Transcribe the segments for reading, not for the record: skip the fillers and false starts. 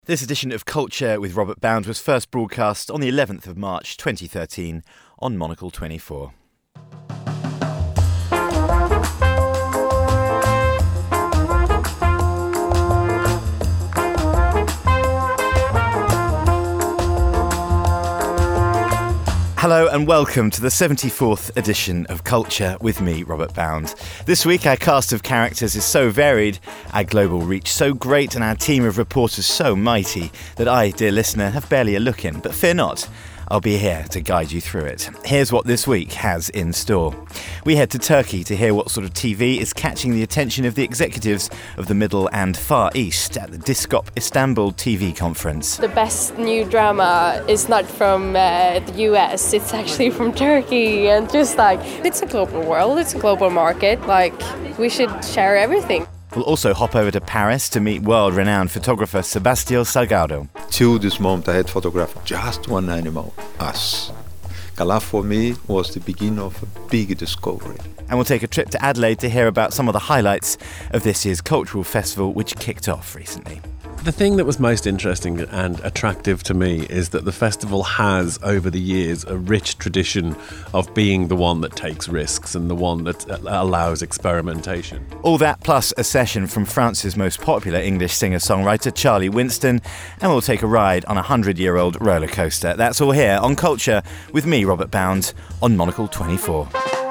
This edition of Culture with Robert Bound was first broadcast on the 11th of March 2013 on Monocle 24. Hello and welcome to the 74th edition of Culture with me, Robert Bound. This week our cast of characters is so varied, our global reach so great and our team of reporters so mighty that I, dear listener, have barely a look in. But fear not, I'll be here to guide you through it. Here's what this week has in store. We head to Turkey to hear what sort of TV is catching the attention of the executives of the Middle and Far East at the Diskop Istanbul TV conference. The best new drama is not from the US, it's actually from Turkey, and just it's a global world, it's a global market, we should share everything. We'll also hop over to Paris to meet world-renowned photographer Sebastião Salgado. Till this moment I had photographed just one animal, us. Calaf for me was the beginning of a big discovery. And we'll take a trip to Adelaide to hear about some of the highlights of this year's cultural festival which kicked off recently. The thing that was most interesting and attractive to me is that the festival has, over the years, a rich tradition of being the one that takes risks and the one that allows experimentation. All that plus a session from France's most popular English singer-songwriter, Charlie Winston, and we'll take a ride on a 100-year-old roller coaster. That's all here on Culture with me, Robert Bound, on Monocle 24.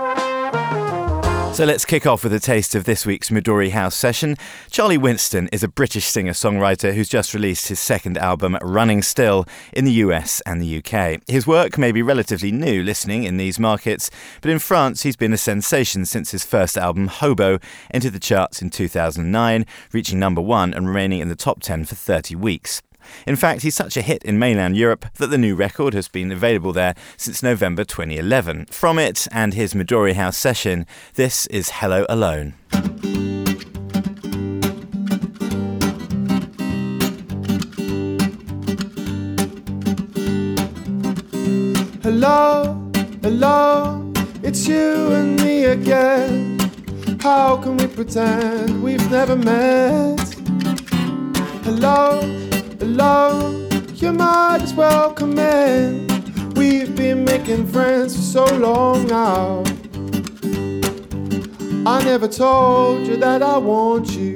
So let's kick off with a taste of this week's Midori House session. Charlie Winston is a British singer-songwriter who's just released his second album, Running Still, in the US and the UK. His work may be relatively new listening in these markets, but in France he's been a sensation since his first album, Hobo, entered the charts in 2009, reaching number 1 and remaining in the top 10 for 30 weeks. In fact, he's such a hit in mainland Europe that the new record has been available there since November 2011. From it and his Midori House session, this is Hello Alone. Hello, hello, it's you and me again. How can we pretend we've never met? Hello, hello, you might as well come in. We've been making friends for so long now. I never told you that I want you.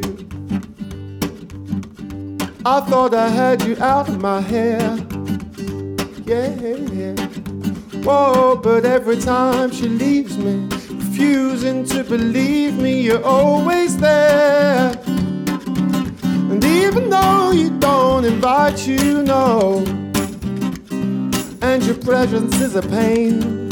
I thought I had you out of my hair. Yeah. Whoa, but every time she leaves me, refusing to believe me, you're always there. And even though you don't invite, you know, and your presence is a pain.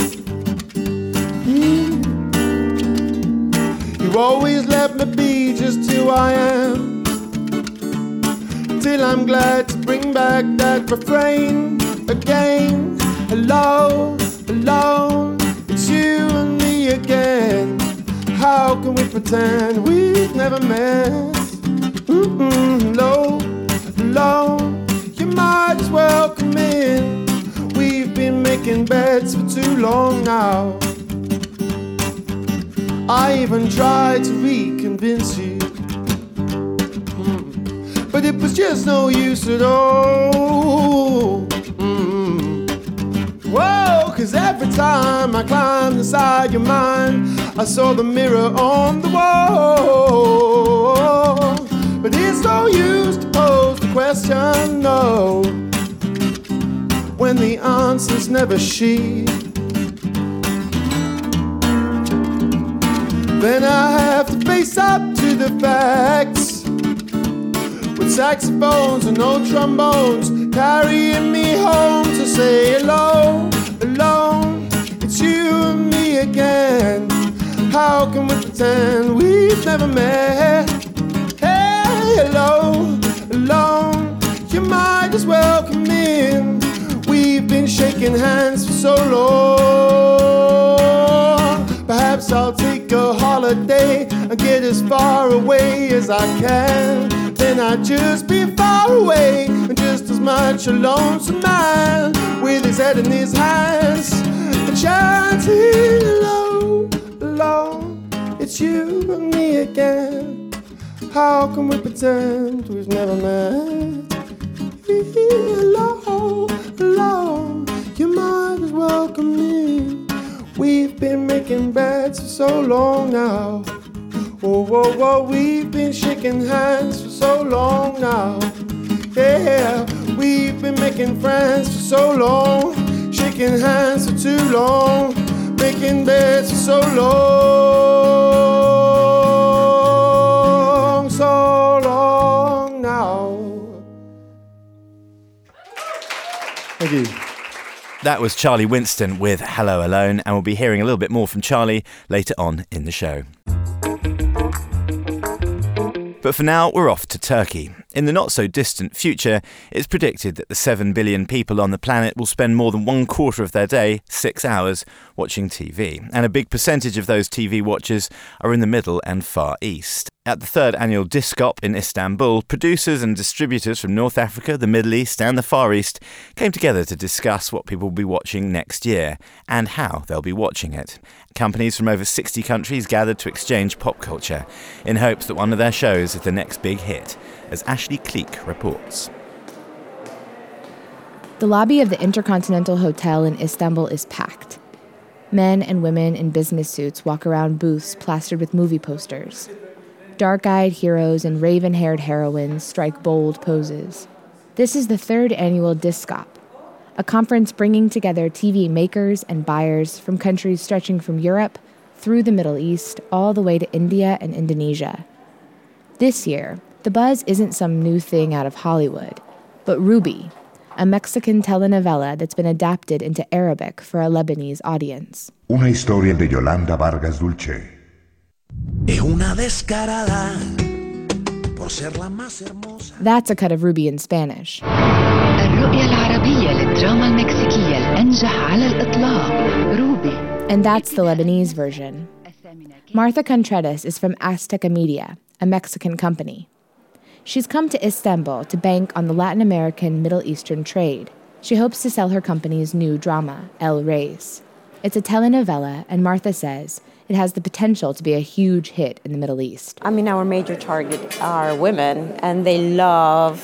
You always let me be just who I am, till I'm glad to bring back that refrain again. Hello, hello, it's you and me again. How can we pretend we've never met? Hello, hello, you might as well come in. We've been making beds for too long now. I even tried to reconvince you, but it was just no use at all. Whoa, cause every time I climbed inside your mind, I saw the mirror on the wall. But it's no use to pose the question, no, when the answer's never she. Then I have to face up to the facts, with saxophones and no trombones, carrying me home to say hello, alone, it's you and me again. How can we pretend we've never met? Hey, hello, alone, you might as well come in. We've been shaking hands for so long. Perhaps I'll take a holiday and get as far away as I can. Then I'd just be far away and just as much a lonesome man with his head in his hands and chanting hello, alone, it's you and me again. How can we pretend we've never met? so long now. Oh, whoa, whoa, we've been shaking hands for so long now. Yeah, we've been making friends for so long. Shaking hands for too long. Making beds for so long. So long now. Thank you. That was Charlie Winston with Hello Alone, and we'll be hearing a little bit more from Charlie later on in the show. But for now, we're off to Turkey. In the not-so-distant future, it's predicted that the 7 billion people on the planet will spend more than 1/4 of their day, 6 hours, watching TV. And a big percentage of those TV watchers are in the Middle and Far East. At the 3rd annual Discop in Istanbul, producers and distributors from North Africa, the Middle East and the Far East came together to discuss what people will be watching next year and how they'll be watching it. Companies from over 60 countries gathered to exchange pop culture in hopes that one of their shows is the next big hit, as Ashley Cleek reports. The lobby of the Intercontinental Hotel in Istanbul is packed. Men and women in business suits walk around booths plastered with movie posters. Dark-eyed heroes and raven-haired heroines strike bold poses. This is the 3rd annual Discop, a conference bringing together TV makers and buyers from countries stretching from Europe through the Middle East all the way to India and Indonesia. This year, the buzz isn't some new thing out of Hollywood, but Ruby, a Mexican telenovela that's been adapted into Arabic for a Lebanese audience. Una historia de Yolanda Vargas Dulce. That's a cut of Ruby in Spanish. And that's the Lebanese version. Martha Contreras is from Azteca Media, a Mexican company. She's come to Istanbul to bank on the Latin American Middle Eastern trade. She hopes to sell her company's new drama, El Reyes. It's a telenovela, and Martha says it has the potential to be a huge hit in the Middle East. I mean, our major target are women, and they love,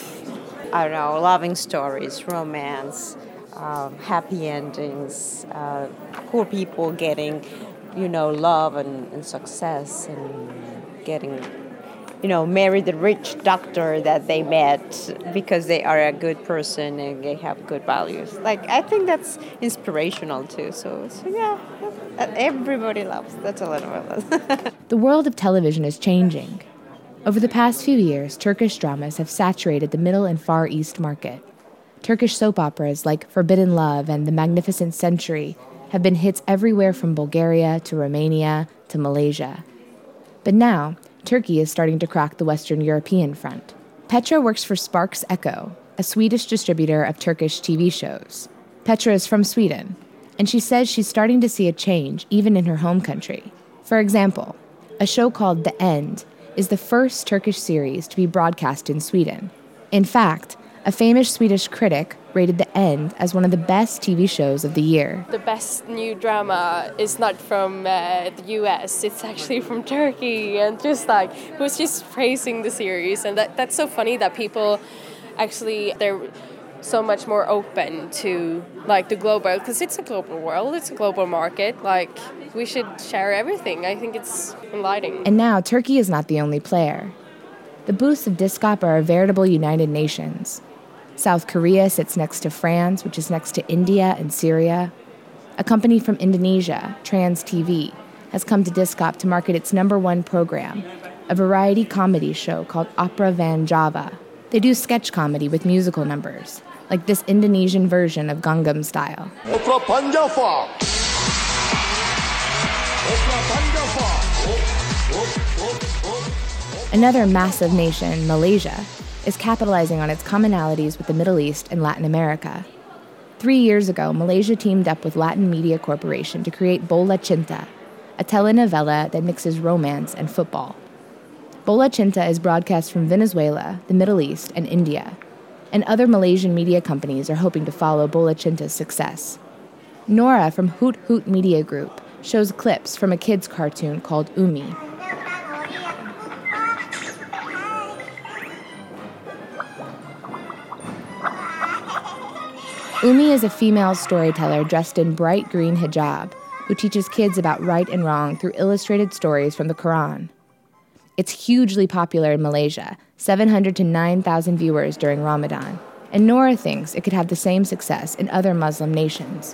loving stories, romance, happy endings, poor people getting, love and success, and getting, marry the rich doctor that they met because they are a good person and they have good values. I think that's inspirational too. So yeah, everybody loves the telenovelas. The world of television is changing. Over the past few years, Turkish dramas have saturated the Middle and Far East market. Turkish soap operas like Forbidden Love and The Magnificent Century have been hits everywhere from Bulgaria to Romania to Malaysia. But now, Turkey is starting to crack the Western European front. Petra works for Sparks Echo, a Swedish distributor of Turkish TV shows. Petra is from Sweden, and she says she's starting to see a change even in her home country. For example, a show called The End is the first Turkish series to be broadcast in Sweden. In fact, a famous Swedish critic rated The End as one of the best TV shows of the year. The best new drama is not from the US, it's actually from Turkey, and it was just praising the series, and that's so funny that people actually, they're so much more open to the global, because it's a global world, it's a global market, we should share everything. I think it's enlightening. And now Turkey is not the only player. The booths of Discop are a veritable United Nations. South Korea sits next to France, which is next to India and Syria. A company from Indonesia, Trans TV, has come to Discop to market its #1 program, a variety comedy show called Opera Van Java. They do sketch comedy with musical numbers, like this Indonesian version of Gangnam Style. Opera Van Java. Another massive nation, Malaysia, is capitalizing on its commonalities with the Middle East and Latin America. 3 years ago, Malaysia teamed up with Latin Media Corporation to create Bola Cinta, a telenovela that mixes romance and football. Bola Cinta is broadcast from Venezuela, the Middle East, and India, and other Malaysian media companies are hoping to follow Bola Cinta's success. Nora from Hoot Hoot Media Group shows clips from a kids' cartoon called Umi. Umi is a female storyteller dressed in bright green hijab, who teaches kids about right and wrong through illustrated stories from the Quran. It's hugely popular in Malaysia, 700 to 9,000 viewers during Ramadan, and Nora thinks it could have the same success in other Muslim nations.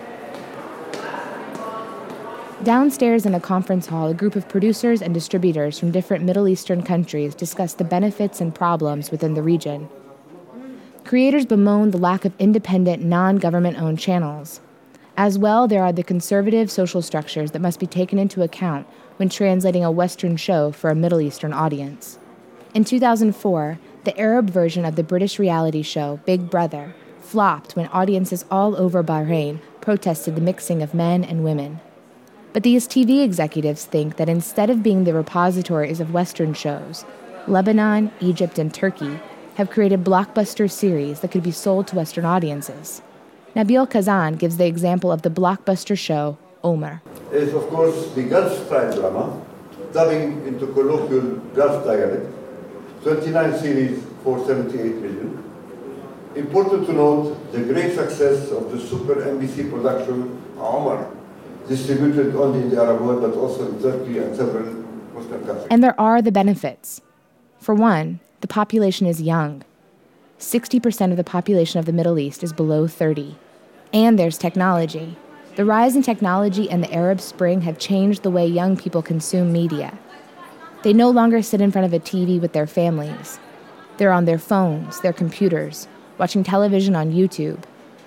Downstairs in a conference hall, a group of producers and distributors from different Middle Eastern countries discuss the benefits and problems within the region. Creators bemoan the lack of independent, non-government-owned channels. As well, there are the conservative social structures that must be taken into account when translating a Western show for a Middle Eastern audience. In 2004, the Arab version of the British reality show Big Brother flopped when audiences all over Bahrain protested the mixing of men and women. But these TV executives think that instead of being the repositories of Western shows, Lebanon, Egypt, and Turkey have created blockbuster series that could be sold to Western audiences. Nabil Kazan gives the example of the blockbuster show Omar. Is, of course, the Gulf-style drama, dubbing into colloquial Gulf dialect, 29 series for 78 million. Important to note the great success of the super NBC production Omar, distributed only in the Arab world, but also in Turkey and several Muslim countries. And there are the benefits. For one, the population is young. 60% of the population of the Middle East is below 30. And there's technology. The rise in technology and the Arab Spring have changed the way young people consume media. They no longer sit in front of a TV with their families. They're on their phones, their computers, watching television on YouTube.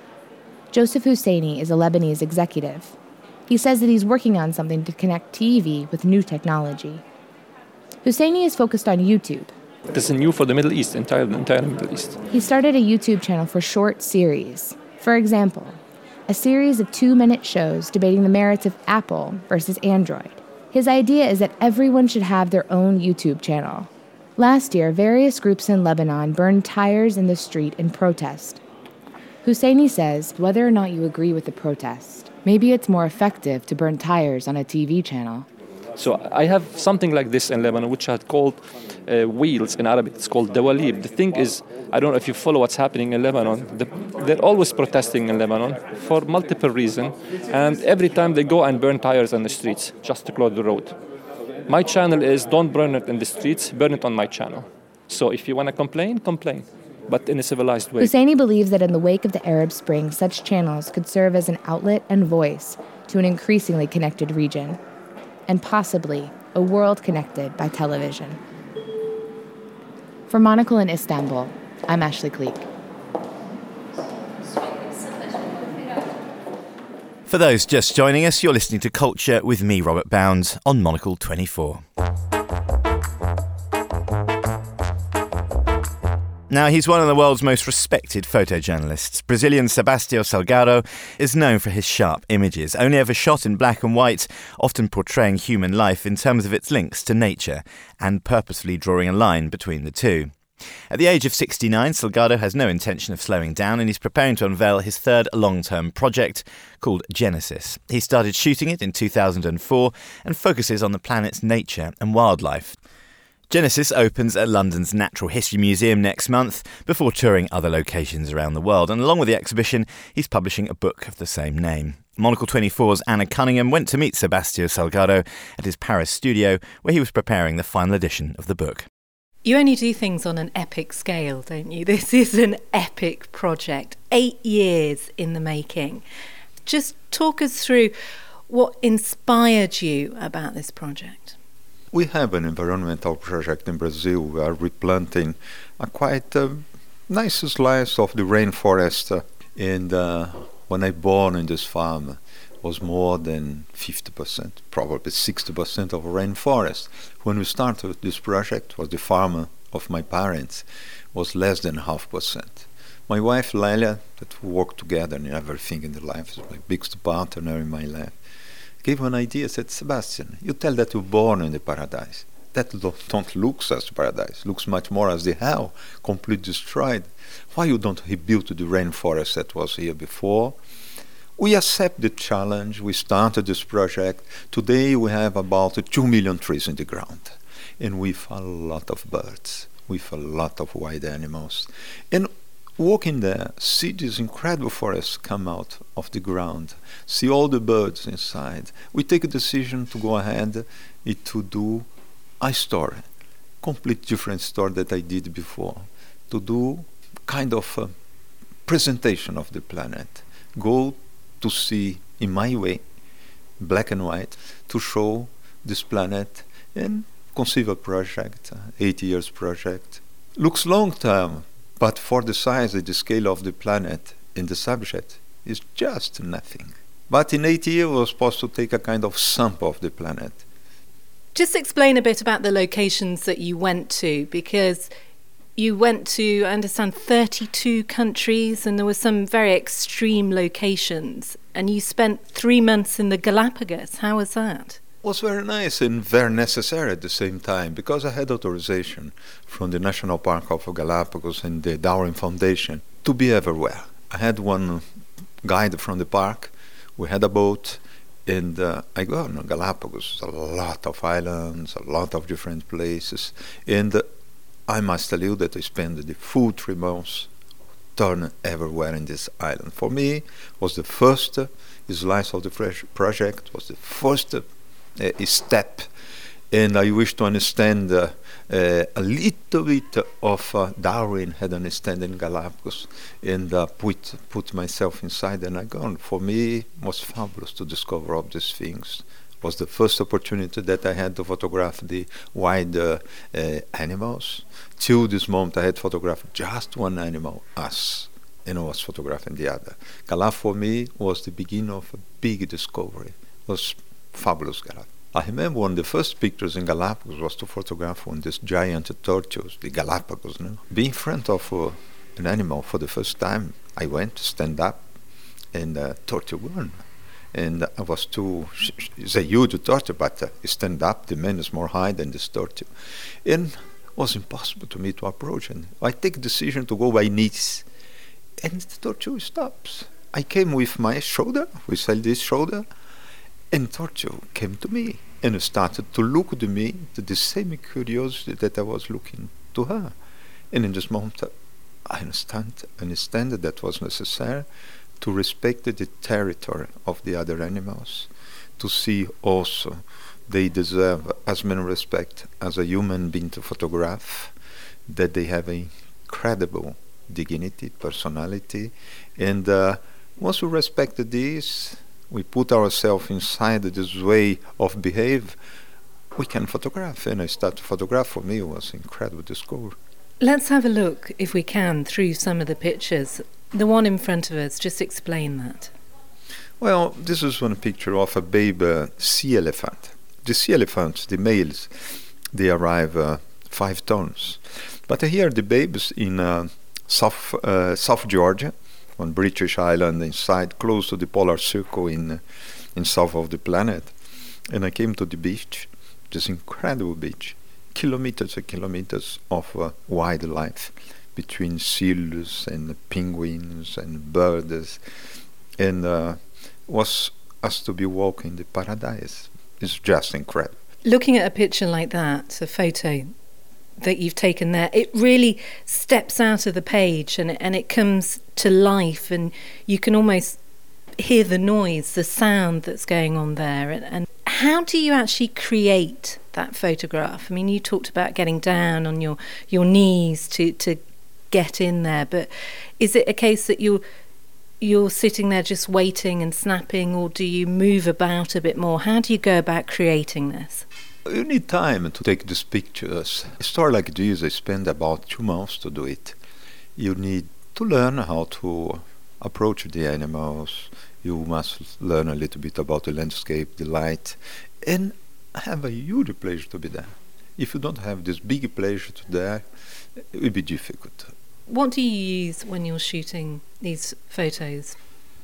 Joseph Husseini is a Lebanese executive. He says that he's working on something to connect TV with new technology. Husseini is focused on YouTube. This is new for the Middle East, entire Middle East. He started a YouTube channel for short series. For example, a series of 2-minute shows debating the merits of Apple versus Android. His idea is that everyone should have their own YouTube channel. Last year, various groups in Lebanon burned tires in the street in protest. Husseini says, whether or not you agree with the protest, maybe it's more effective to burn tires on a TV channel. So I have something like this in Lebanon, which I called wheels in Arabic. It's called dawalib. The thing is, I don't know if you follow what's happening in Lebanon. They're always protesting in Lebanon for multiple reasons. And every time they go and burn tires on the streets just to close the road. My channel is don't burn it in the streets, burn it on my channel. So if you want to complain, complain, but in a civilized way. Husseini believes that in the wake of the Arab Spring, such channels could serve as an outlet and voice to an increasingly connected region, and possibly a world connected by television. For Monocle in Istanbul, I'm Ashley Cleek. For those just joining us, you're listening to Culture with me, Robert Bounds, on Monocle 24. Now, he's one of the world's most respected photojournalists. Brazilian Sebastião Salgado is known for his sharp images, only ever shot in black and white, often portraying human life in terms of its links to nature, and purposefully drawing a line between the two. At the age of 69, Salgado has no intention of slowing down, and he's preparing to unveil his third long-term project called Genesis. He started shooting it in 2004 and focuses on the planet's nature and wildlife. Genesis opens at London's Natural History Museum next month before touring other locations around the world, and along with the exhibition, he's publishing a book of the same name. Monocle 24's Anna Cunningham went to meet Sebastião Salgado at his Paris studio, where he was preparing the final edition of the book. You only do things on an epic scale, don't you? This is an epic project, 8 years in the making. Just talk us through what inspired you about this project. We have an environmental project in Brazil. We are replanting a quite nice slice of the rainforest. And when I born in this farm, was more than 50%, probably 60% of rainforest. When we started this project, was the farm of my parents, was less than 0.5%. My wife, Lélia, that we work together in everything in the life, is my biggest partner in my life, gave an idea, said, Sebastian, you tell that you were born in the paradise. That don't look as paradise, looks much more as the hell, completely destroyed. Why you don't rebuild the rainforest that was here before? We accept the challenge. We started this project. Today we have about 2 million trees in the ground, and with a lot of birds, with a lot of wild animals. And walking there, see these incredible forests come out of the ground, see all the birds inside. We take a decision to go ahead to do a story, complete different story that I did before, to do kind of a presentation of the planet, go to see in my way, black and white, to show this planet and conceive a project, 8 years project. Looks long term, but for the size and the scale of the planet and the subject, is just nothing. But in 8 years, we were supposed to take a kind of sample of the planet. Just explain a bit about the locations that you went to, because you went to, I understand, 32 countries, and there were some very extreme locations, and you spent 3 months in the Galapagos. How was that? Was very nice and very necessary at the same time, because I had authorization from the National Park of Galapagos and the Darwin Foundation to be everywhere. I had one guide from the park, we had a boat, and I go on Galapagos, a lot of islands, a lot of different places, and I must tell you that I spent the full 3 months turning everywhere in this island. For me, was the first slice of the project, was the first step, and I wish to understand a little bit of Darwin had understanding in Galapagos, and put myself inside, and I gone. For me, it was fabulous to discover all these things. It was the first opportunity that I had to photograph the wild animals. Till this moment, I had photographed just one animal, us, and I was photographing the other. Galapagos for me was the beginning of a big discovery. It was fabulous, Galapagos. I remember one of the first pictures in Galapagos was to photograph one of these giant tortoises, the Galapagos. No? Being in front of an animal for the first time, I went to stand up, and tortoise won. And I was it's a huge tortoise, but stand up, the man is more high than this tortoise. And it was impossible to me to approach. And I take a decision to go by knees, and the tortoise stops. I came with my shoulder, with this shoulder, and tortoise came to me and started to look at me with the same curiosity that I was looking to her. And in this moment, I understand that was necessary to respect the territory of the other animals, to see also they deserve as much respect as a human being to photograph, that they have an incredible dignity, personality, and once we respect this, we put ourselves inside this way of behave, we can photograph. And I started to photograph. For me, it was an incredible discovery. Let's have a look, if we can, through some of the pictures. The one in front of us, just explain that. Well, this is one picture of a baby sea elephant. The sea elephants, the males, they arrive 5 tons. But here the babies in South Georgia, on British Island inside, close to the polar circle in south of the planet. And I came to the beach, this incredible beach, kilometers and kilometers of wildlife between seals and penguins and birds, and was as to be walking the paradise. It's just incredible. Looking at a picture like that, a photo that you've taken there, it really steps out of the page and it comes to life, and you can almost hear the noise, the sound that's going on there. And how do you actually create that photograph? I mean, you talked about getting down on your knees to get in there, but is it a case that you're sitting there just waiting and snapping, or do you move about a bit more? How do you go about creating this? You need time to take these pictures. A story like this, I spend about 2 months to do it. You need to learn how to approach the animals. You must learn a little bit about the landscape, the light, and have a huge pleasure to be there. If you don't have this big pleasure to there, it will be difficult. What do you use when you're shooting these photos?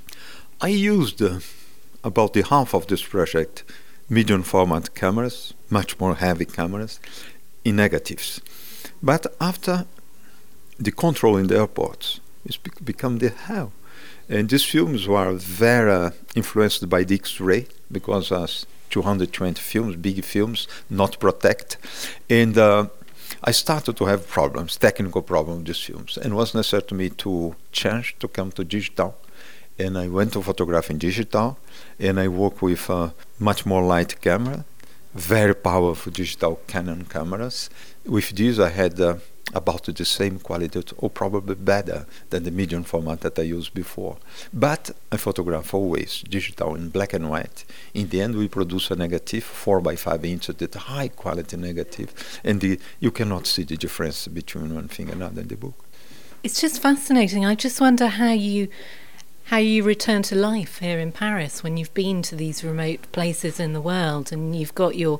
I used about the half of this project medium format cameras, much more heavy cameras, in negatives. But after the control in the airports, it's become the hell. And these films were very influenced by the X-ray, because as 220 films, big films, not protect. And I started to have problems, technical problems with these films, and it was necessary to me to change, to come to digital. And I went to photograph in digital, and I work with a much more light camera, very powerful digital Canon cameras. With this, I had about the same quality, or probably better than the medium format that I used before. But I photograph always digital in black and white. In the end, we produce a negative, 4 by 5 inches, that high quality negative, and you cannot see the difference between one thing and another in the book. It's just fascinating. I just wonder how you return to life here in Paris when you've been to these remote places in the world and you've got your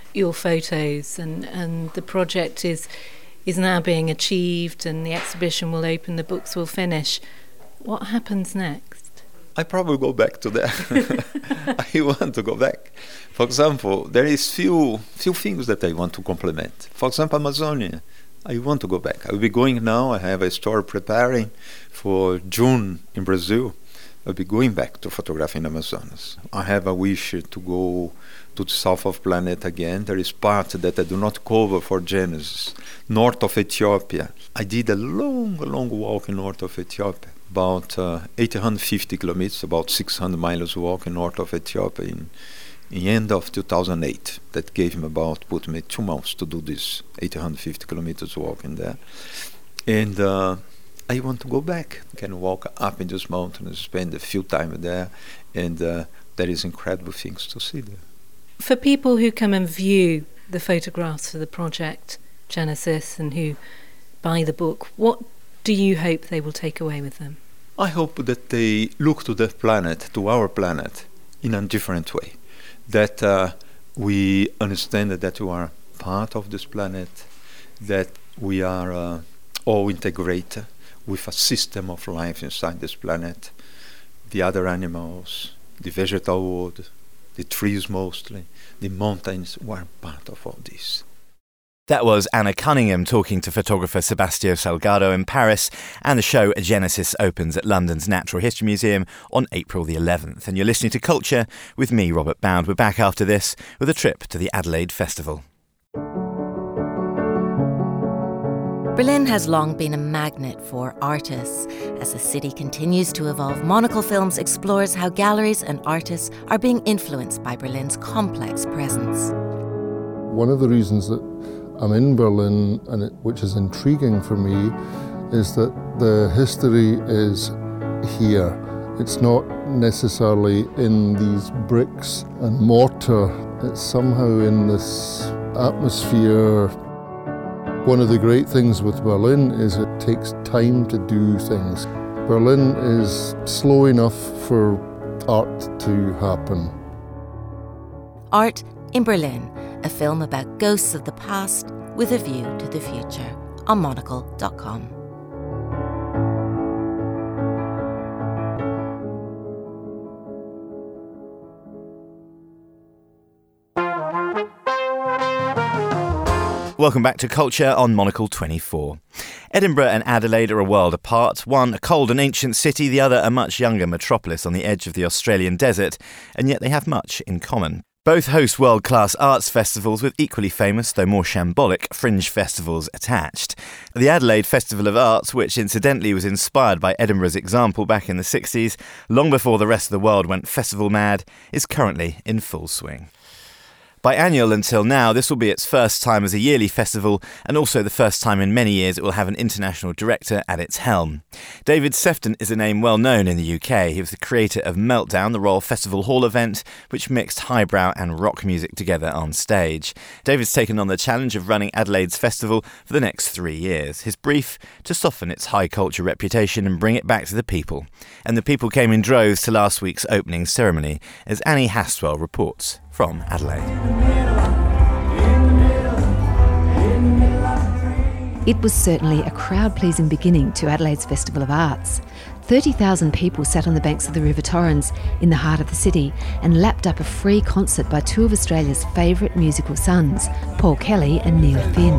photos and the project is now being achieved and the exhibition will open, the books will finish. What happens next? I probably go back to that. I want to go back. For example, there is few things that I want to complement. For example, Amazonia. I want to go back. I'll be going now. I have a story preparing for June in Brazil. I'll be going back to photograph in Amazonas. I have a wish to go to the south of planet again. There is part that I do not cover for Genesis, north of Ethiopia. I did a long walk in north of Ethiopia, about 850 kilometers, about 600 miles walk in north of Ethiopia in the end of 2008. That put me 2 months to do this 850 kilometers walk in there. And I want to go back. I can walk up in this mountain and spend a few time there, and there is incredible things to see there. For people who come and view the photographs for the project Genesis and who buy the book, what do you hope they will take away with them? I hope that they look to the planet, to our planet, in a different way. That we understand that we are part of this planet, that we are all integrated with a system of life inside this planet, the other animals, the vegetal world, the trees mostly, the mountains were part of all this. That was Anna Cunningham talking to photographer Sebastião Salgado in Paris, and the show Genesis opens at London's Natural History Museum on April the 11th. And you're listening to Culture with me, Robert Bound. We're back after this with a trip to the Adelaide Festival. Berlin has long been a magnet for artists. As the city continues to evolve, Monocle Films explores how galleries and artists are being influenced by Berlin's complex presence. One of the reasons that I'm in Berlin, which is intriguing for me, is that the history is here. It's not necessarily in these bricks and mortar. It's somehow in this atmosphere. One of the great things with Berlin is it takes time to do things. Berlin is slow enough for art to happen. Art in Berlin, a film about ghosts of the past with a view to the future, on monocle.com. Welcome back to Culture on Monocle 24. Edinburgh and Adelaide are a world apart, one a cold and ancient city, the other a much younger metropolis on the edge of the Australian desert, and yet they have much in common. Both host world-class arts festivals with equally famous, though more shambolic, fringe festivals attached. The Adelaide Festival of Arts, which incidentally was inspired by Edinburgh's example back in the 60s, long before the rest of the world went festival mad, is currently in full swing. Biannual until now, this will be its first time as a yearly festival, and also the first time in many years it will have an international director at its helm. David Sefton is a name well known in the UK. He was the creator of Meltdown, the Royal Festival Hall event, which mixed highbrow and rock music together on stage. David's taken on the challenge of running Adelaide's festival for the next 3 years. His brief, to soften its high culture reputation and bring it back to the people. And the people came in droves to last week's opening ceremony, as Annie Hastwell reports from Adelaide. It was certainly a crowd-pleasing beginning to Adelaide's Festival of Arts. 30,000 people sat on the banks of the River Torrens in the heart of the city and lapped up a free concert by two of Australia's favourite musical sons, Paul Kelly and Neil Finn.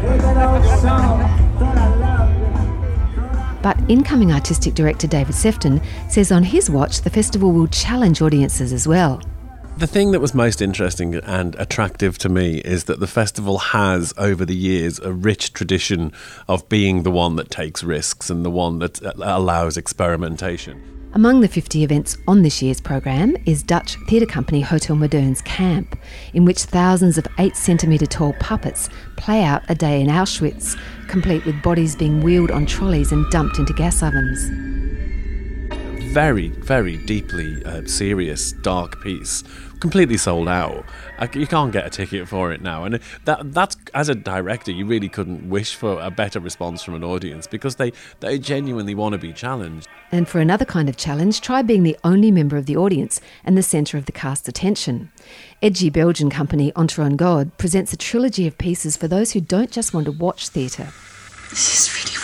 But incoming artistic director David Sefton says on his watch the festival will challenge audiences as well. The thing that was most interesting and attractive to me is that the festival has, over the years, a rich tradition of being the one that takes risks and the one that allows experimentation. Among the 50 events on this year's programme is Dutch theatre company Hotel Modern's Camp, in which thousands of 8-centimetre tall puppets play out a day in Auschwitz, complete with bodies being wheeled on trolleys and dumped into gas ovens. Very, very deeply serious, dark piece. Completely sold out. You can't get a ticket for it now. And that's, as a director, you really couldn't wish for a better response from an audience because they genuinely want to be challenged. And for another kind of challenge, try being the only member of the audience and the centre of the cast's attention. Edgy Belgian company Entre en God presents a trilogy of pieces for those who don't just want to watch theatre. This is really weird.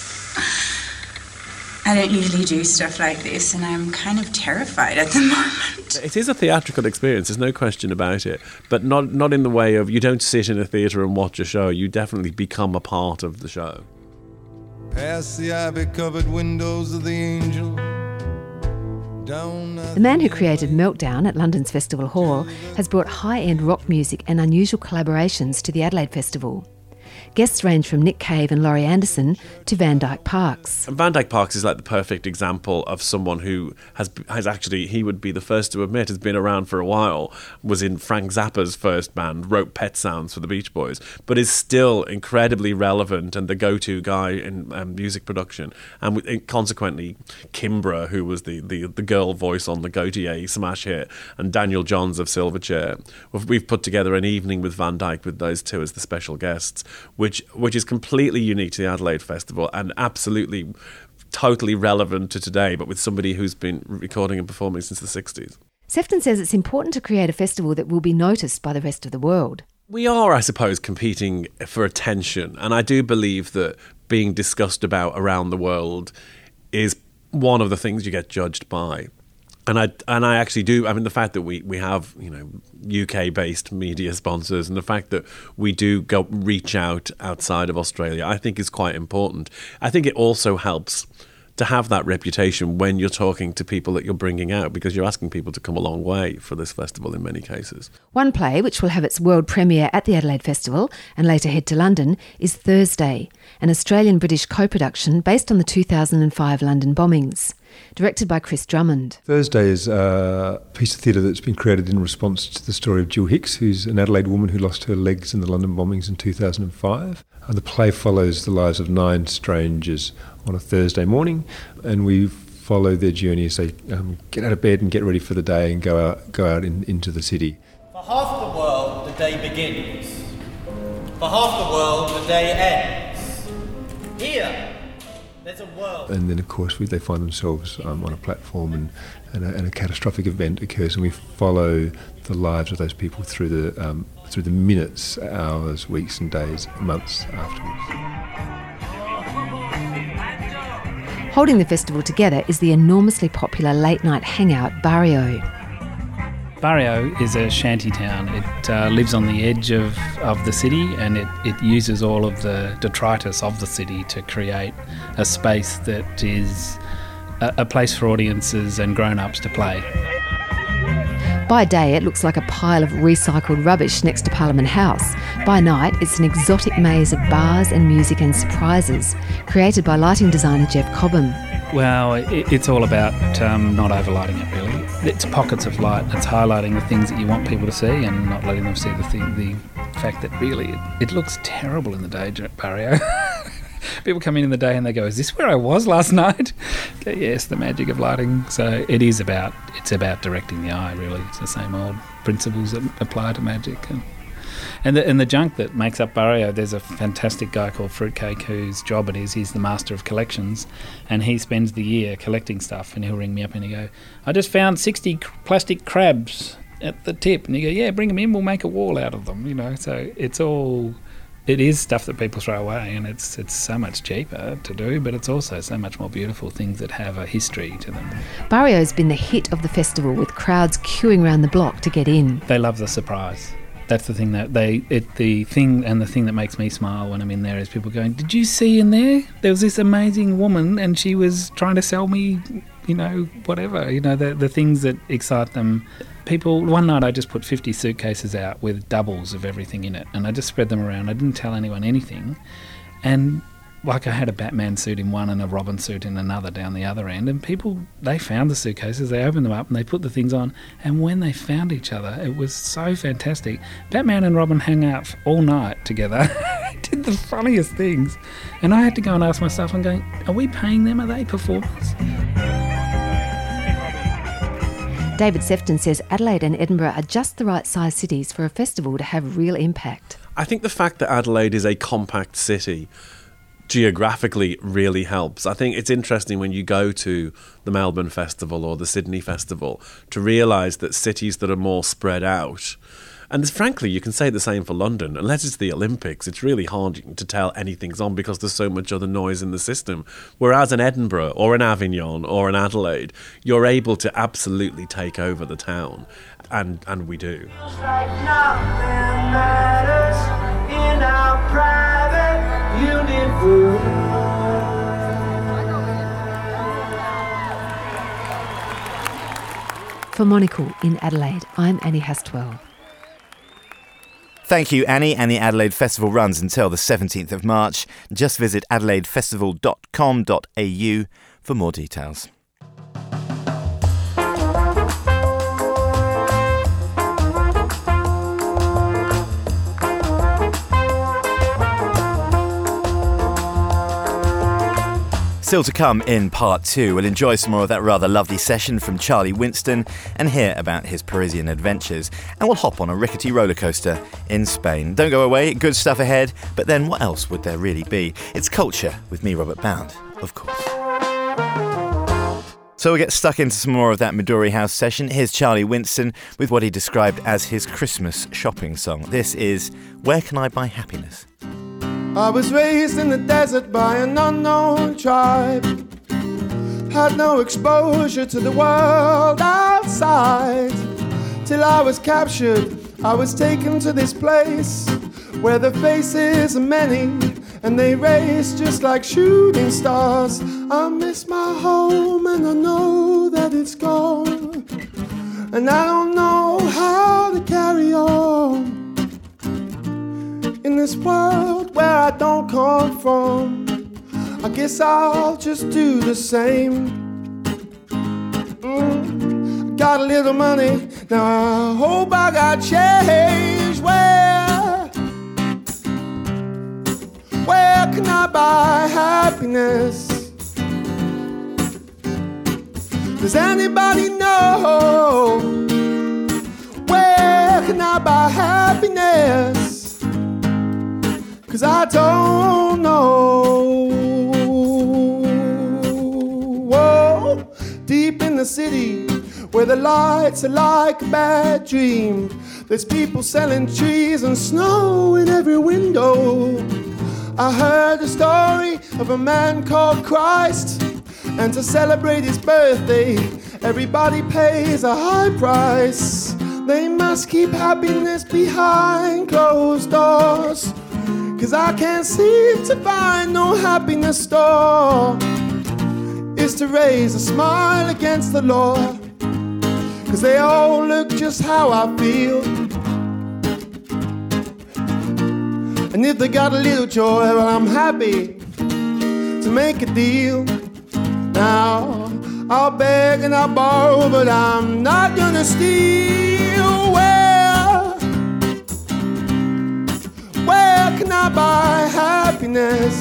I don't usually do stuff like this, and I'm kind of terrified at the moment. It is a theatrical experience, there's no question about it, but not in the way of you don't sit in a theatre and watch a show, you definitely become a part of the show. Past the ivy-covered windows of the Angel. The man who created Meltdown at London's Festival Hall has brought high-end rock music and unusual collaborations to the Adelaide Festival. Guests range from Nick Cave and Laurie Anderson to Van Dyke Parks. And Van Dyke Parks is like the perfect example of someone who has actually, he would be the first to admit, has been around for a while, was in Frank Zappa's first band, wrote Pet Sounds for the Beach Boys, but is still incredibly relevant and the go-to guy in music production. And consequently, Kimbra, who was the girl voice on the Gautier smash hit, and Daniel Johns of Silverchair. We've put together an evening with Van Dyke with those two as the special guests, which is completely unique to the Adelaide Festival and absolutely totally relevant to today, but with somebody who's been recording and performing since the 60s. Sefton says it's important to create a festival that will be noticed by the rest of the world. We are, I suppose, competing for attention, and I do believe that being discussed about around the world is one of the things you get judged by. And I actually do. I mean, the fact that we have, UK-based media sponsors, and the fact that we do reach out outside of Australia, I think is quite important. I think it also helps to have that reputation when you're talking to people that you're bringing out, because you're asking people to come a long way for this festival in many cases. One play, which will have its world premiere at the Adelaide Festival and later head to London, is Thursday, an Australian-British co-production based on the 2005 London bombings. Directed by Chris Drummond. Thursday is a piece of theatre that's been created in response to the story of Jill Hicks, who's an Adelaide woman who lost her legs in the London bombings in 2005. And the play follows the lives of 9 strangers on a Thursday morning, and we follow their journey as they get out of bed and get ready for the day and go out into the city. For half the world, the day begins. For half the world, the day ends. Here, there's a world. And then, of course, they find themselves on a platform and a catastrophic event occurs, and we follow the lives of those people through the minutes, hours, weeks and days, months afterwards. Holding the festival together is the enormously popular late-night hangout Barrio. Barrio is a shanty town. It lives on the edge of the city, and it uses all of the detritus of the city to create a space that is a place for audiences and grown-ups to play. By day, it looks like a pile of recycled rubbish next to Parliament House. By night, it's an exotic maze of bars and music and surprises, created by lighting designer Jeff Cobham. Well, it's all about not overlighting it, really. It's pockets of light. It's highlighting the things that you want people to see and not letting them see the fact that really it looks terrible in the day, Barrio. People come in the day and they go, "Is this where I was last night?" Okay, yes, the magic of lighting. So it's about directing the eye, really. It's the same old principles that apply to magic. And the junk that makes up Barrio, there's a fantastic guy called Fruitcake whose job it is, he's the master of collections, and he spends the year collecting stuff, and he'll ring me up and he'll go, "I just found 60 plastic crabs at the tip," and you go, "Yeah, bring them in, we'll make a wall out of them," so it is stuff that people throw away, and it's so much cheaper to do, but it's also so much more beautiful, things that have a history to them. Barrio's been the hit of the festival, with crowds queuing around the block to get in. They love the surprise. That's the thing the thing that makes me smile when I'm in there is people going, "Did you see in there? There was this amazing woman and she was trying to sell me whatever, the things that excite them. People, one night I just put 50 suitcases out with doubles of everything in it, and I just spread them around. I didn't tell anyone anything. And I had a Batman suit in one and a Robin suit in another down the other end, and people, they found the suitcases, they opened them up and they put the things on, and when they found each other, it was so fantastic. Batman and Robin hung out all night together, did the funniest things, and I had to go and ask myself, I'm going, are we paying them? Are they performers? David Sefton says Adelaide and Edinburgh are just the right size cities for a festival to have real impact. I think the fact that Adelaide is a compact city geographically really helps. I think it's interesting when you go to the Melbourne Festival or the Sydney Festival to realise that cities that are more spread out, and frankly you can say the same for London, unless it's the Olympics, it's really hard to tell anything's on because there's so much other noise in the system. Whereas in Edinburgh or in Avignon or in Adelaide, you're able to absolutely take over the town, and we do. Like nothing matters in our private universe. For Monocle in Adelaide, I'm Annie Hastwell. Thank you, Annie. And the Adelaide Festival runs until the 17th of March. Just visit adelaidefestival.com.au for more details. Still to come in part 2, we'll enjoy some more of that rather lovely session from Charlie Winston and hear about his Parisian adventures. And we'll hop on a rickety roller coaster in Spain. Don't go away, good stuff ahead, but then what else would there really be? It's Culture with me, Robert Bound, of course. So we'll get stuck into some more of that Midori House session. Here's Charlie Winston with what he described as his Christmas shopping song. This is Where Can I Buy Happiness? I was raised in the desert by an unknown tribe. Had no exposure to the world outside. Till I was captured, I was taken to this place where the faces are many and they race just like shooting stars. I miss my home and I know that it's gone, and I don't know how to carry on in this world where I don't come from. I guess I'll just do the same. Got a little money, now I hope I got change. Where can I buy happiness? Does anybody know? Where can I buy happiness? 'Cause I don't know. Whoa, deep in the city where the lights are like a bad dream, there's people selling trees and snow in every window. I heard the story of a man called Christ, and to celebrate his birthday, everybody pays a high price. They must keep happiness behind closed doors, 'cause I can't seem to find no happiness store. Is to raise a smile against the law, 'cause they all look just how I feel. And if they got a little joy, well, I'm happy to make a deal. Now, I'll beg and I'll borrow, but I'm not gonna steal. Where can I buy happiness?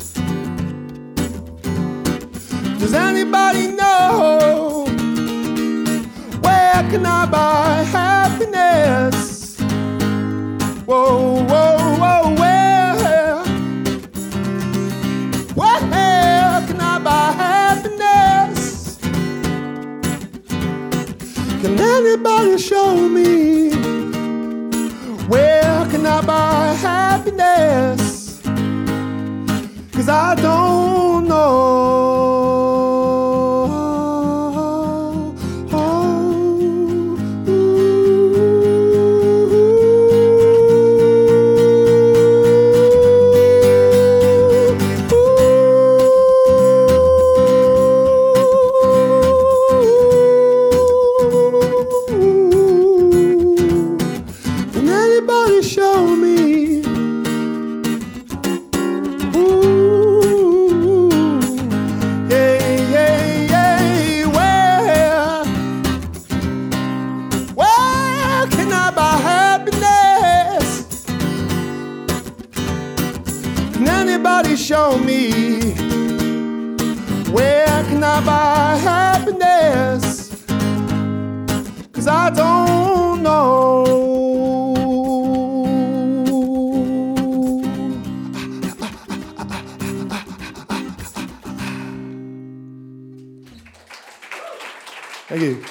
Does anybody know? Where can I buy happiness? Whoa, whoa, whoa, where can I buy happiness? Can anybody show me? Where can I buy happiness? 'Cause I don't know. buy happiness? 'Cause I don't know. Thank you.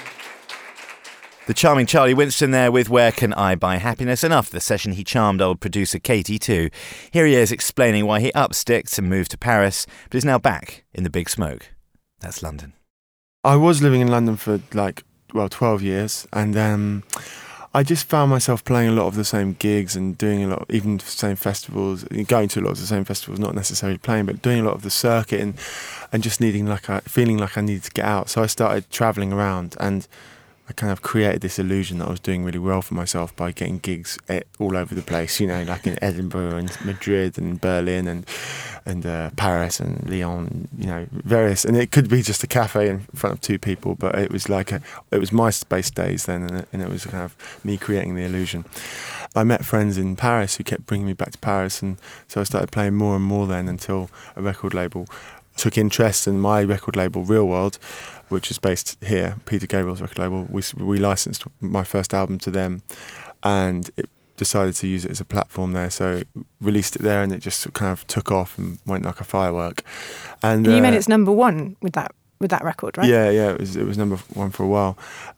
The charming Charlie Winston there with Where Can I Buy Happiness? And after the session, he charmed old producer Katie too. Here he is explaining why he upped sticks and moved to Paris, but is now back in the big smoke. That's London. I was living in London for 12 years, and I just found myself playing a lot of the same gigs and doing a lot, even the same festivals, going to a lot of the same festivals, not necessarily playing, but doing a lot of the circuit and just feeling like I needed to get out. So I started travelling around, and I kind of created this illusion that I was doing really well for myself by getting gigs all over the place, like in Edinburgh and Madrid and Berlin and Paris and Lyon, various. And it could be just a cafe in front of two people, but it was it was MySpace days then, and it was kind of me creating the illusion. I met friends in Paris who kept bringing me back to Paris, and so I started playing more and more then until a record label took interest in my record label, Real World, which is based here, Peter Gabriel's record label. We licensed my first album to them, and it decided to use it as a platform there. So released it there, and it just kind of took off and went like a firework. And you made its number one with that record, right? Yeah, it was number one for a while,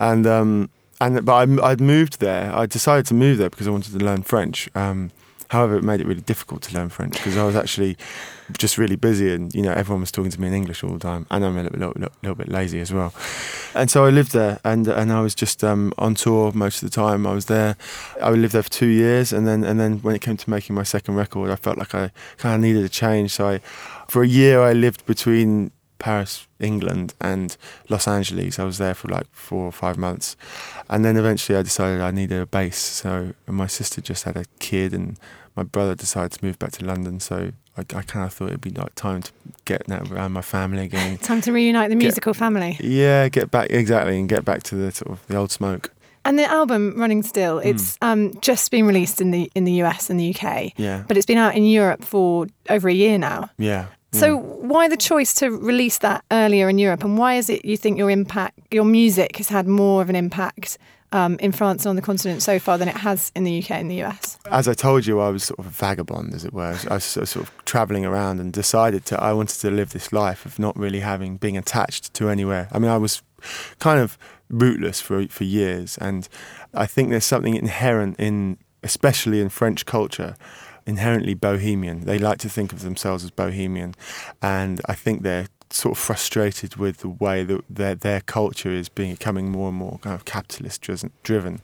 but I'd moved there. I decided to move there because I wanted to learn French. However, it made it really difficult to learn French because I was actually just really busy, and everyone was talking to me in English all the time, and I'm a little bit lazy as well. And so I lived there, and I was just on tour most of the time. I was there. I lived there for 2 years, and then when it came to making my second record, I felt like I kind of needed a change. So for a year, I lived between Paris, England, and Los Angeles. I was there for 4 or 5 months, and then eventually I decided I needed a base. So my sister just had a kid, and my brother decided to move back to London. So I kind of thought it'd be time to get around my family again. Time to reunite the musical family. Yeah, get back and get back to the sort of the old smoke. And the album Running Still, it's just been released in the US and the UK. Yeah. But it's been out in Europe for over a year now. Yeah. So why the choice to release that earlier in Europe, and why is it you think your music has had more of an impact in France and on the continent so far than it has in the UK and the US? As I told you, I was sort of a vagabond, as it were. I was sort of travelling around and decided I wanted to live this life of not really being attached to anywhere. I mean, I was kind of rootless for years, and I think there's something inherent especially in French culture, inherently bohemian. They like to think of themselves as bohemian, and I think they're sort of frustrated with the way that their culture is becoming more and more kind of capitalist driven.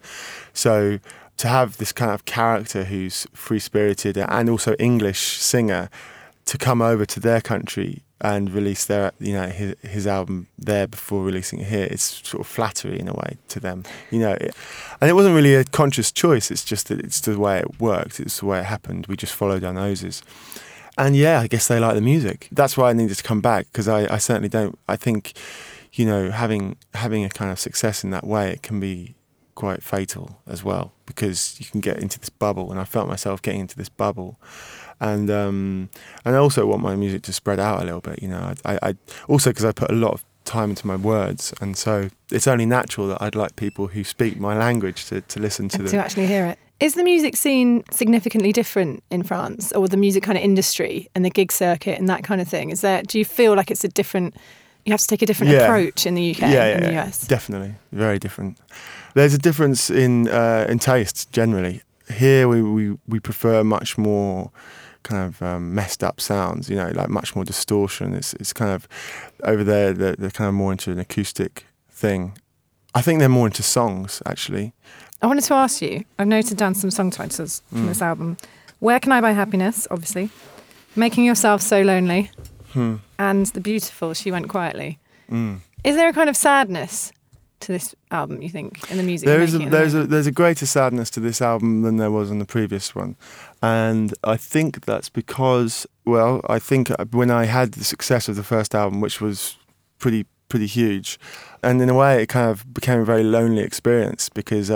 So to have this kind of character who's free-spirited and also English singer to come over to their country and release his album there before releasing it here, it's sort of flattery in a way to them, and it wasn't really a conscious choice. It's just that it's the way it worked. It's the way it happened. We just followed our noses, and I guess they like the music. That's why I needed to come back, because I certainly don't. I think having a kind of success in that way, it can be quite fatal as well, because you can get into this bubble, and I felt myself getting into this bubble. And I also want my music to spread out a little bit, I also, because I put a lot of time into my words, and so it's only natural that I'd like people who speak my language to listen to to actually hear it. Is the music scene significantly different in France, or the music kind of industry and the gig circuit and that kind of thing? Do you feel like it's you have to take a different approach in the UK and the US? Definitely, very different. There's a difference in tastes generally. Here we prefer much more kind of messed up sounds, much more distortion. It's kind of over there they're kind of more into an acoustic thing. I think they're more into songs, actually. I wanted to ask you, I've noted down some song titles from this album. Where Can I Buy Happiness, obviously. Making Yourself So Lonely. And The Beautiful, She Went Quietly. Is there a kind of sadness to this album, you think, in the music? There's a greater sadness to this album than there was on the previous one. And I think that's because, I think when I had the success of the first album, which was pretty pretty huge. And in a way, it kind of became a very lonely experience because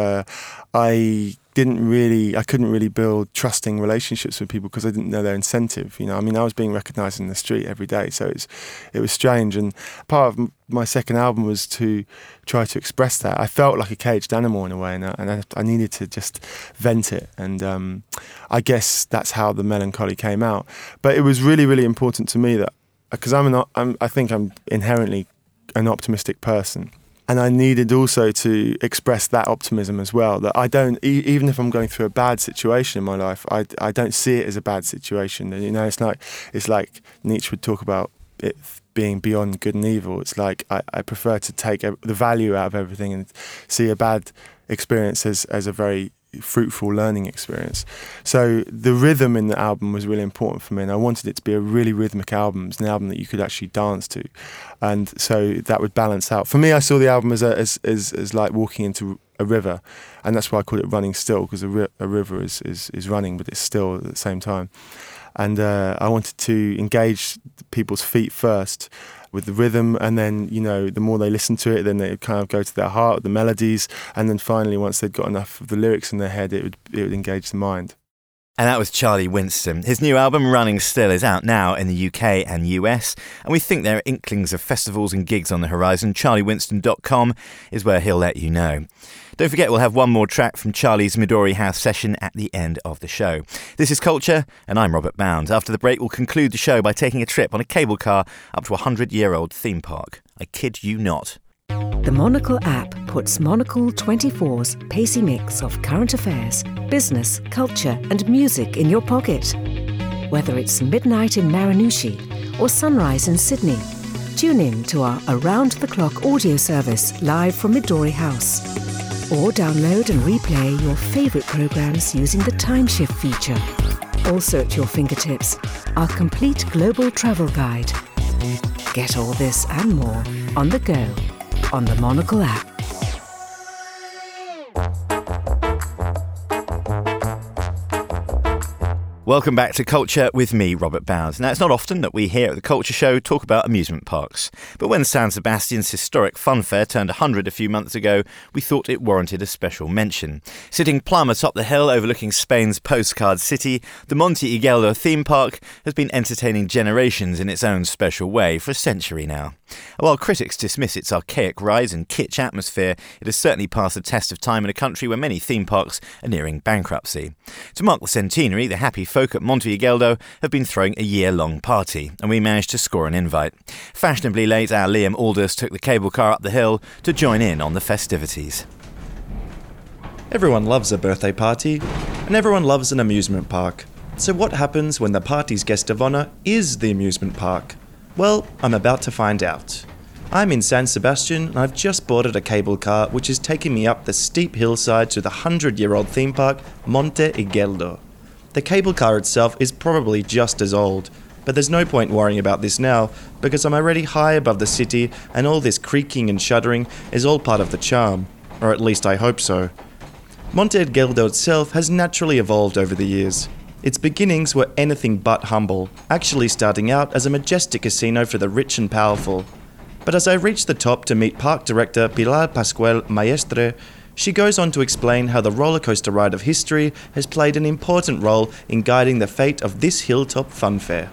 I couldn't really build trusting relationships with people because I didn't know their incentive. I was being recognised in the street every day, so it was strange. And part of my second album was to try to express that. I felt like a caged animal in a way, and I needed to just vent it. And I guess that's how the melancholy came out. But it was really, really important to me that because I think I'm inherently an optimistic person. And I needed also to express that optimism as well, that I don't, even if I'm going through a bad situation in my life, I don't see it as a bad situation. It's like Nietzsche would talk about it being beyond good and evil. It's like I prefer to take the value out of everything and see a bad experience as a very fruitful learning experience. So the rhythm in the album was really important for me, and I wanted it to be a really rhythmic album. It's an album that you could actually dance to, and so that would balance out. For me, I saw the album as like walking into a river, and that's why I call it Running Still, because a river is running, but it's still at the same time. And I wanted to engage people's feet first with the rhythm, and then, the more they listen to it, then they would kind of go to their heart, the melodies, and then finally, once they'd got enough of the lyrics in their head, it would engage the mind. And that was Charlie Winston. His new album, Running Still, is out now in the UK and US, and we think there are inklings of festivals and gigs on the horizon. CharlieWinston.com is where he'll let you know. Don't forget, we'll have one more track from Charlie's Midori House session at the end of the show. This is Culture, and I'm Robert Bound. After the break, we'll conclude the show by taking a trip on a cable car up to a 100-year-old theme park. I kid you not. The Monocle app puts Monocle 24's pacey mix of current affairs, business, culture and music in your pocket. Whether it's midnight in Marunouchi or sunrise in Sydney, tune in to our around-the-clock audio service live from Midori House. Or download and replay your favourite programmes using the Time Shift feature. Also at your fingertips, our complete global travel guide. Get all this and more on the go on the Monocle app. Welcome back to Culture with me, Robert Bound. Now, it's not often that we here at the Culture Show talk about amusement parks, but when San Sebastian's historic fun fair turned 100 a few months ago, we thought it warranted a special mention. Sitting plumb atop the hill overlooking Spain's postcard city, the Monte Igueldo theme park has been entertaining generations in its own special way for a century now. While critics dismiss its archaic rise and kitsch atmosphere, it has certainly passed the test of time in a country where many theme parks are nearing bankruptcy. To mark the centenary, the happy folk at Monte Igueldo have been throwing a year-long party, and we managed to score an invite. Fashionably late, our Liam Aldous took the cable car up the hill to join in on the festivities. Everyone loves a birthday party, and everyone loves an amusement park. So what happens when the party's guest of honour is the amusement park? Well, I'm about to find out. I'm in San Sebastian, and I've just boarded a cable car which is taking me up the steep hillside to the 100-year-old theme park, Monte Igueldo. The cable car itself is probably just as old, but there's no point worrying about this now because I'm already high above the city and all this creaking and shuddering is all part of the charm, or at least I hope so. Monte Igueldo itself has naturally evolved over the years. Its beginnings were anything but humble, actually starting out as a majestic casino for the rich and powerful. But as I reach the top to meet park director Pilar Pascual Maestre, she goes on to explain how the roller coaster ride of history has played an important role in guiding the fate of this hilltop fun fair.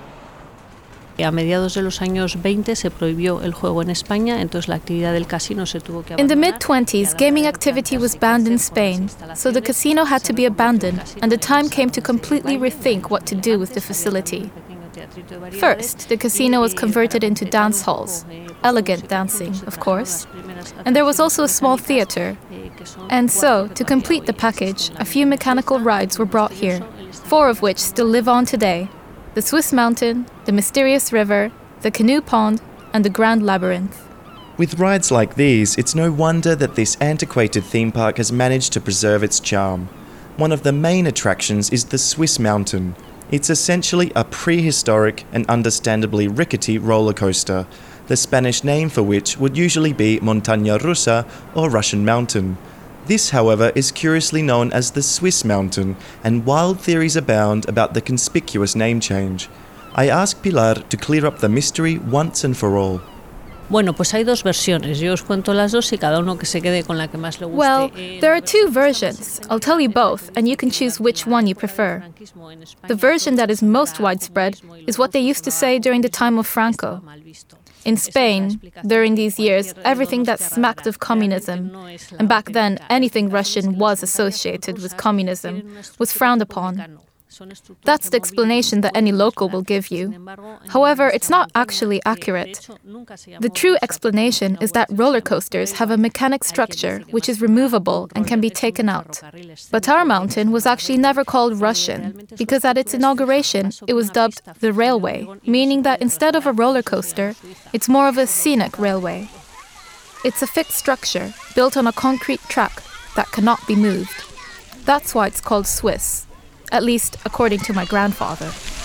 A mediados de los años 20 se prohibió el juego en España, entonces la actividad del casino se tuvo que abandonar. In the mid-20s, gaming activity was banned in Spain, so the casino had to be abandoned, and the time came to completely rethink what to do with the facility. First, the casino was converted into dance halls, elegant dancing, of course, and there was also a small theatre. And so, to complete the package, a few mechanical rides were brought here, 4 of which still live on today: the Swiss Mountain, the Mysterious River, the Canoe Pond, and the Grand Labyrinth. With rides like these, it's no wonder that this antiquated theme park has managed to preserve its charm. One of the main attractions is the Swiss Mountain. It's essentially a prehistoric and understandably rickety roller coaster, the Spanish name for which would usually be Montaña Rusa or Russian Mountain. This, however, is curiously known as the Swiss Mountain, and wild theories abound about the conspicuous name change. I asked Pilar to clear up the mystery once and for all. Bueno, pues hay dos versiones. Yo os cuento las dos y cada uno que se quede con la que más le guste. Well, there are two versions. I'll tell you both, and you can choose which one you prefer. The version that is most widespread is what they used to say during the time of Franco. In Spain, during these years, everything that smacked of communism, and back then anything Russian was associated with communism, was frowned upon. That's the explanation that any local will give you. However, it's not actually accurate. The true explanation is that roller coasters have a mechanic structure which is removable and can be taken out. But our mountain was actually never called Russian, because at its inauguration it was dubbed the railway, meaning that instead of a roller coaster, it's more of a scenic railway. It's a fixed structure built on a concrete track that cannot be moved. That's why it's called Swiss. At least, according to my grandfather.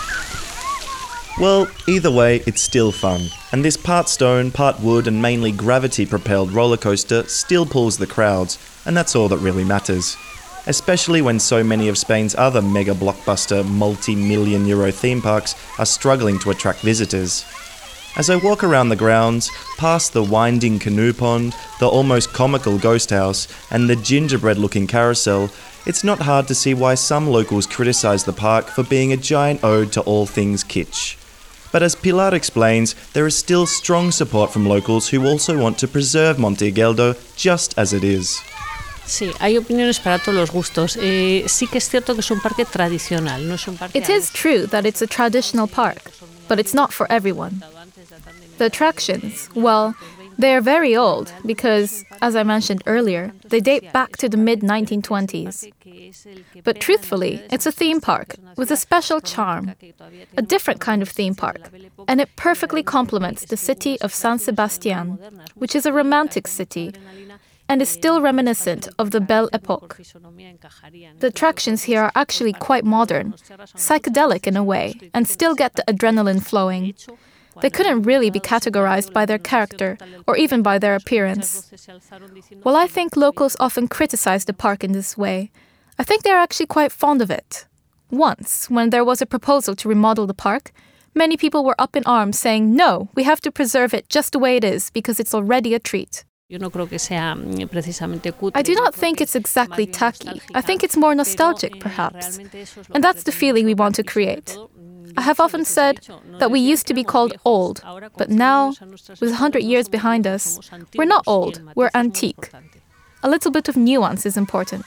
Well, either way, it's still fun. And this part stone, part wood and mainly gravity-propelled roller coaster still pulls the crowds, and that's all that really matters. Especially when so many of Spain's other mega blockbuster multi-million euro theme parks are struggling to attract visitors. As I walk around the grounds, past the winding canoe pond, the almost comical ghost house, and the gingerbread-looking carousel, it's not hard to see why some locals criticise the park for being a giant ode to all things kitsch. But as Pilar explains, there is still strong support from locals who also want to preserve Monte Geldo just as it is. Sí, hay opiniones para todos los gustos. Sí que es cierto que es un parque tradicional, no es un parque. It is true that it's a traditional park, but it's not for everyone. The attractions, well, they are very old because, as I mentioned earlier, they date back to the mid-1920s. But truthfully, it's a theme park with a special charm, a different kind of theme park, and it perfectly complements the city of San Sebastián, which is a romantic city and is still reminiscent of the Belle Époque. The attractions here are actually quite modern, psychedelic in a way, and still get the adrenaline flowing. They couldn't really be categorized by their character or even by their appearance. While I think locals often criticize the park in this way, I think they're actually quite fond of it. Once, when there was a proposal to remodel the park, many people were up in arms saying, no, we have to preserve it just the way it is because it's already a treat. I do not think it's exactly tacky. I think it's more nostalgic, perhaps. And that's the feeling we want to create. I have often said that we used to be called old, but now, with 100 years behind us, we're not old, we're antique. A little bit of nuance is important.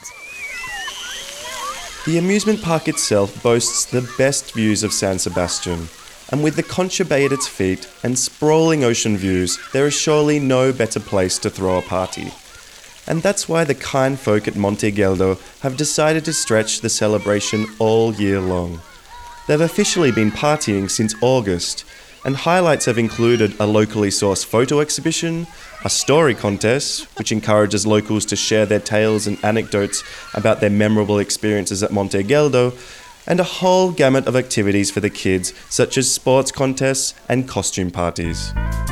The amusement park itself boasts the best views of San Sebastián, and with the Concha Bay at its feet and sprawling ocean views, there is surely no better place to throw a party. And that's why the kind folk at Monte Geldo have decided to stretch the celebration all year long. They've officially been partying since August, and highlights have included a locally sourced photo exhibition, a story contest, which encourages locals to share their tales and anecdotes about their memorable experiences at Monte Geldo, and a whole gamut of activities for the kids, such as sports contests and costume parties.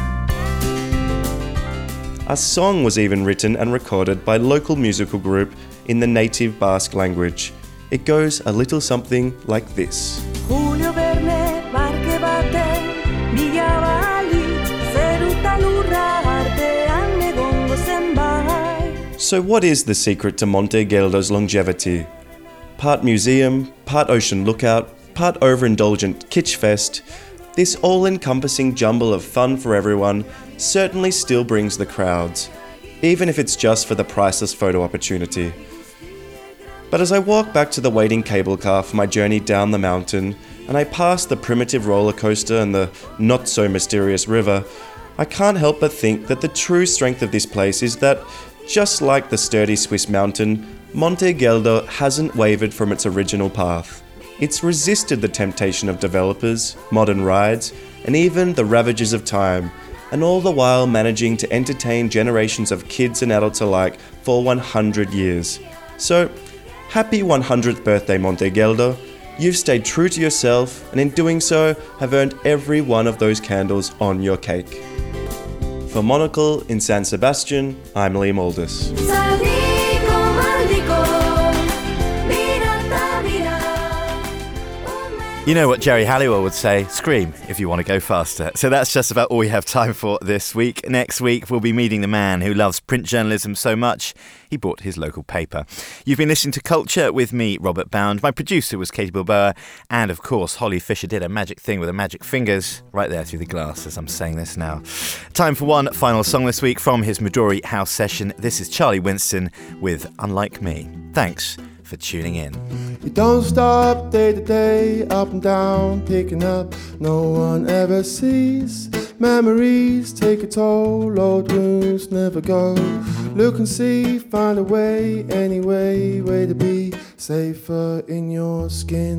A song was even written and recorded by local musical group in the native Basque language. It goes a little something like this. Julio Verne, Parque Bate, Villa Bali, Zeruta Lurra, Arte, Anegongo Senbai. So what is the secret to Monte Geldo's longevity? Part museum, part ocean lookout, part overindulgent kitsch fest, this all-encompassing jumble of fun for everyone certainly still brings the crowds, even if it's just for the priceless photo opportunity. But as I walk back to the waiting cable car for my journey down the mountain, and I pass the primitive roller coaster and the not-so-mysterious river, I can't help but think that the true strength of this place is that, just like the sturdy Swiss mountain, Monte Geldo hasn't wavered from its original path. It's resisted the temptation of developers, modern rides, and even the ravages of time, and all the while managing to entertain generations of kids and adults alike for 100 years. So, happy 100th birthday, Monte Geldo. You've stayed true to yourself, and in doing so, have earned every one of those candles on your cake. For Monocle in San Sebastián, I'm Liam Aldous. You know what Jerry Halliwell would say, scream if you want to go faster. So that's just about all we have time for this week. Next week, we'll be meeting the man who loves print journalism so much, he bought his local paper. You've been listening to Culture with me, Robert Bound. My producer was Katie Bilboa. And of course, Holly Fisher did a magic thing with her magic fingers right there through the glass as I'm saying this now. Time for one final song this week from his Midori House session. This is Charlie Winston with Unlike Me. Thanks for tuning in. You don't stop day to day, up and down, picking up, no one ever sees. Memories take a toll, old wounds never go. Look and see, find a way, anyway, way to be safer in your skin.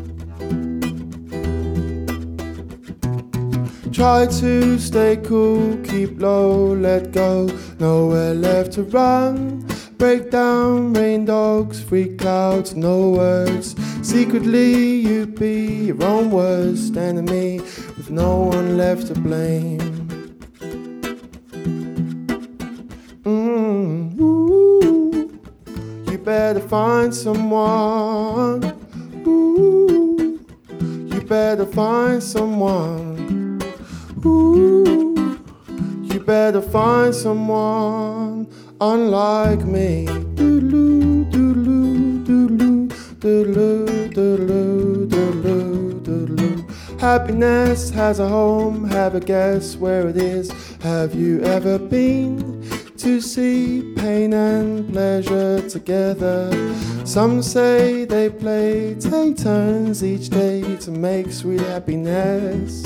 Try to stay cool, keep low, let go, nowhere left to run. Break down, rain dogs, freak clouds, no words. Secretly you be your own worst enemy, with no one left to blame. Ooh, you better find someone. Ooh, you better find someone. Ooh, you better find someone unlike me. Doodaloo, doodaloo, doodaloo, doodaloo, doodaloo, doodaloo, doodaloo. Happiness has a home, have a guess where it is. Have you ever been to see pain and pleasure together? Some say they play, take turns each day to make sweet happiness.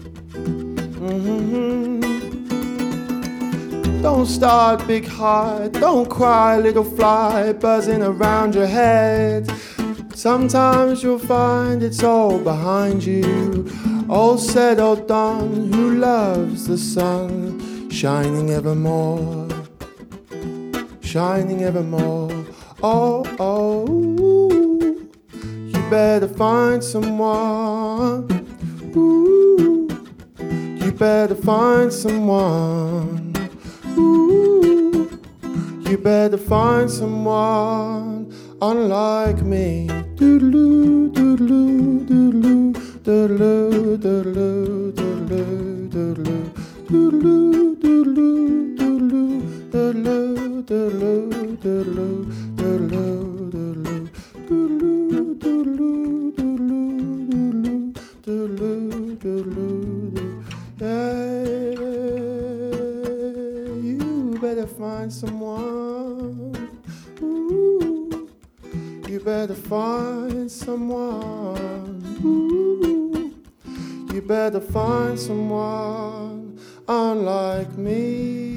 Don't start big heart, don't cry little fly buzzing around your head. Sometimes you'll find it's all behind you, all said, all done. Who loves the sun shining evermore, shining evermore. Oh, oh, ooh. You better find someone. Ooh, you better find someone. Ooh, you better find someone unlike me. Doodaloo, doodaloo, doodaloo, doodaloo, doodaloo, doodaloo, doodaloo, doodaloo, doodaloo, doodaloo, doodaloo, doodaloo, doodaloo, doodaloo, doodaloo, doodaloo, doodaloo, doodaloo, doodaloo, doodaloo. You better find someone. Ooh, you better find someone. Ooh, you better find someone unlike me.